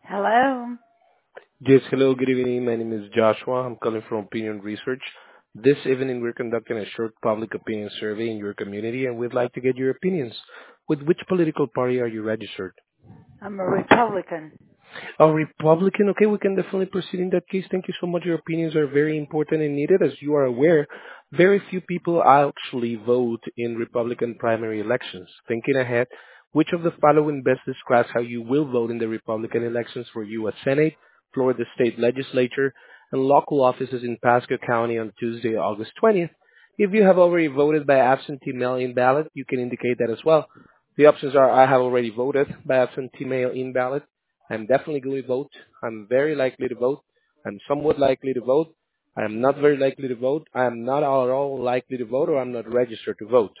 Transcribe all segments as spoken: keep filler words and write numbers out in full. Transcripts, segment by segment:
Hello. Yes, hello, good evening. My name is Joshua. I'm calling from Opinion Research. This evening, we're conducting a short public opinion survey in your community, and we'd like to get your opinions. With which political party are you registered? I'm a Republican. A Republican? Okay, we can definitely proceed in that case. Thank you so much. Your opinions are very important and needed. As you are aware, very few people actually vote in Republican primary elections. Thinking ahead, which of the following best describes how you will vote in the Republican elections for U S. Senate, Florida State Legislature, and local offices in Pasco County on Tuesday, August twentieth? If you have already voted by absentee mail-in ballot, you can indicate that as well. The options are I have already voted by absentee mail-in ballot. I'm definitely going to vote. I'm very likely to vote. I'm somewhat likely to vote. I am not very likely to vote. I am not at all likely to vote, or I'm not registered to vote.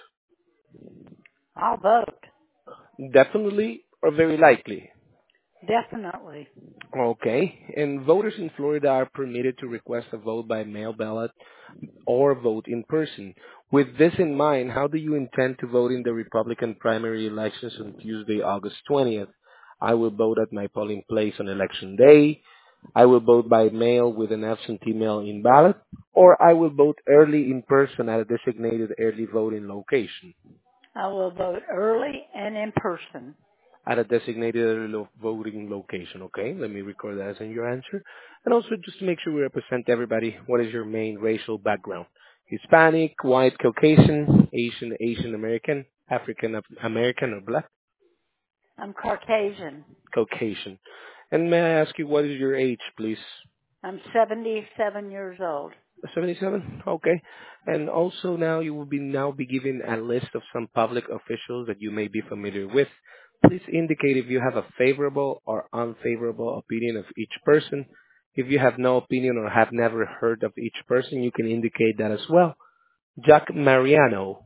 I'll vote. Definitely or very likely. Definitely. Okay. And voters in Florida are permitted to request a vote by mail ballot or vote in person. With this in mind, how do you intend to vote in the Republican primary elections on Tuesday, August twentieth? I will vote at my polling place on election day. I will vote by mail with an absentee mail-in ballot, or I will vote early in person at a designated early voting location. I will vote early and in person. At a designated early lo- voting location, okay? Let me record that as in your answer. And also, just to make sure we represent everybody, what is your main racial background? Hispanic, white, Caucasian, Asian, Asian American, African American, or Black? I'm Caucasian. Caucasian. And may I ask you, what is your age, please? I'm seventy-seven years old. seventy-seven? Okay. And also now you will be now be given a list of some public officials that you may be familiar with. Please indicate if you have a favorable or unfavorable opinion of each person. If you have no opinion or have never heard of each person, you can indicate that as well. Jack Mariano.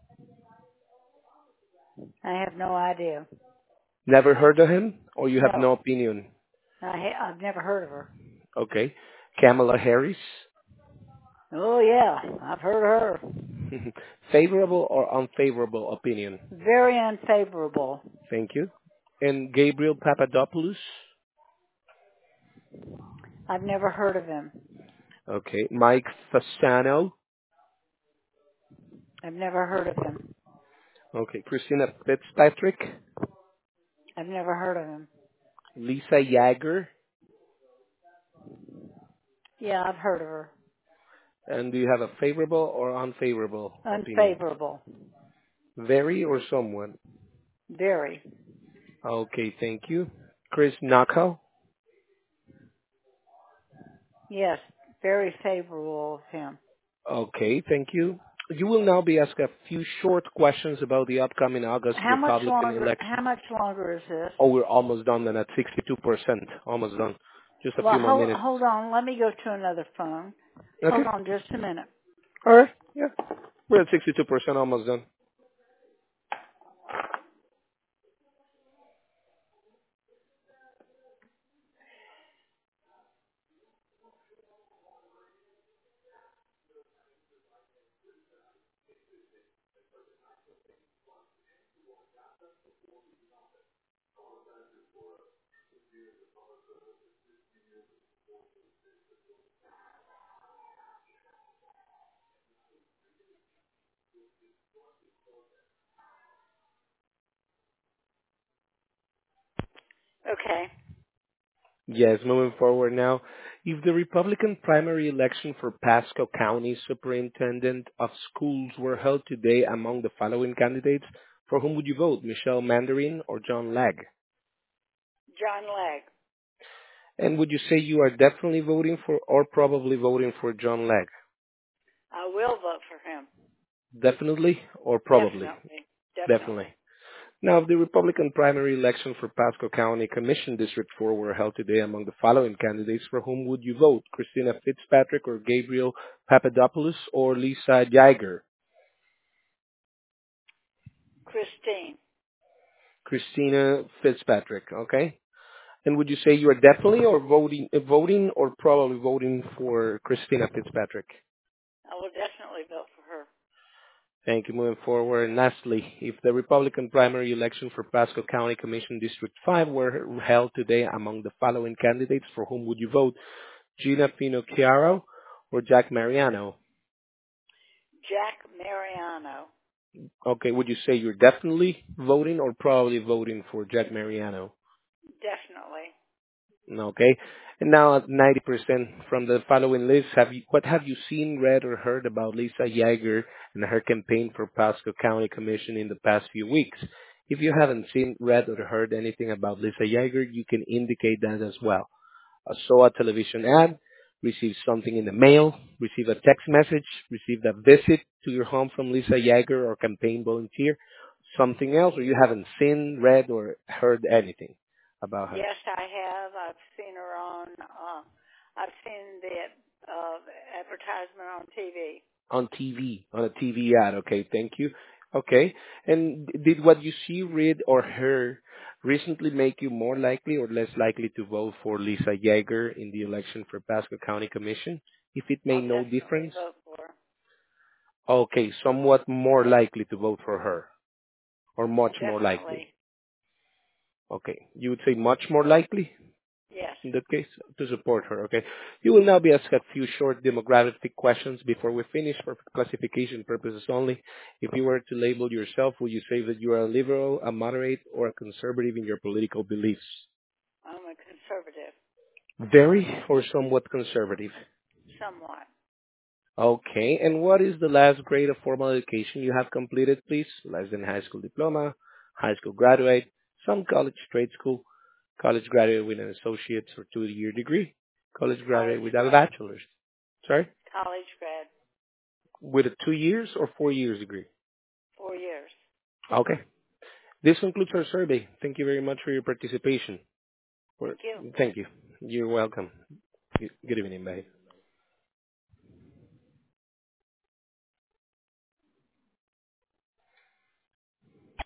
I have no idea. Never heard of him, or you have No, no opinion? I ha- I've never heard of her. Okay. Kamala Harris. Oh yeah, I've heard of her. Favorable or unfavorable opinion? Very unfavorable. Thank you. And Gabriel Papadopoulos. I've never heard of him. Okay. Mike Fasano. I've never heard of him. Okay. Christina Fitzpatrick. I've never heard of him. Lisa Yager. Yeah, I've heard of her. And do you have a favorable or unfavorable opinion? Unfavorable. Very or somewhat? Very. Okay. Thank you. Chris Nako. Yes, very favorable of him. Okay. Thank you. You will now be asked a few short questions about the upcoming August How much Republican longer? election. How much longer is this? Oh, we're almost done then at sixty-two percent. Almost done. Just a Well, few more hold minutes. hold on. Let me go to another phone. Okay. Hold on just a minute. All right. Yeah. We're at sixty-two percent, almost done. Okay. Yes, moving forward now. If the Republican primary election for Pasco County Superintendent of Schools were held today among the following candidates, for whom would you vote? Michelle Mandarin or John Legg? John Legg. And would you say you are definitely voting for or probably voting for John Legg? I will vote for him. Definitely or probably? Definitely. Definitely. Definitely. Now, if the Republican primary election for Pasco County Commission District four were held today among the following candidates, for whom would you vote? Christina Fitzpatrick or Gabriel Papadopoulos or Lisa Jaeger? Christine. Christina Fitzpatrick, okay? And would you say you are definitely or voting, uh, voting or probably voting for Christina Fitzpatrick? I will definitely vote for her. Thank you. Moving forward. And lastly, if the Republican primary election for Pasco County Commission District five were held today among the following candidates, for whom would you vote? Gina Finocchiaro or Jack Mariano? Jack Mariano. Okay, would you say you're definitely voting or probably voting for Jack Mariano? Definitely. Okay. And now at ninety percent from the following list, have you, what have you seen, read, or heard about Lisa Yeager and her campaign for Pasco County Commission in the past few weeks? If you haven't seen, read, or heard anything about Lisa Yeager, you can indicate that as well. Uh, saw a television ad, received something in the mail, received a text message, received a visit to your home from Lisa Yeager or campaign volunteer, something else, or you haven't seen, read, or heard anything about her. Yes, I have. I've seen her on. Uh, I've seen the uh, advertisement on T V. On T V, on a T V ad. Okay, thank you. Okay. And did what you see, read, or hear recently make you more likely or less likely to vote for Lisa Yeager in the election for Pasco County Commission? If it I'll made no definitely difference? vote for her. Okay, somewhat more likely to vote for her, or much more likely. Definitely. Okay, you would say much more likely? Yes. In that case, to support her. Okay. You will now be asked a few short demographic questions before we finish for classification purposes only. If you were to label yourself, would you say that you are a liberal, a moderate, or a conservative in your political beliefs? I'm a conservative. Very or somewhat conservative? Somewhat. Okay. And what is the last grade of formal education you have completed, please? Less than high school diploma, high school graduate, some college, trade school, college graduate with an associate's or two-year degree, college graduate College with a grad. bachelor's. Sorry? College grad. With a two years or four years degree? Four years. Okay. This concludes our survey. Thank you very much for your participation. Thank you. Thank you. You're welcome. Good evening. Bye.